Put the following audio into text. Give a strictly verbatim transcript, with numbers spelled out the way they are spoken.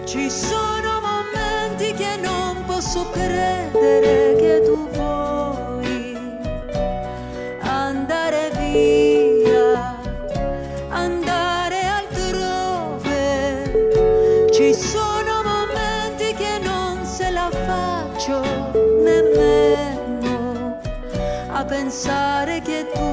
Ci sono momenti che non posso credere che tu vuoi andare via, andare altrove. Ci sono momenti che non se la faccio nemmeno a pensare che tu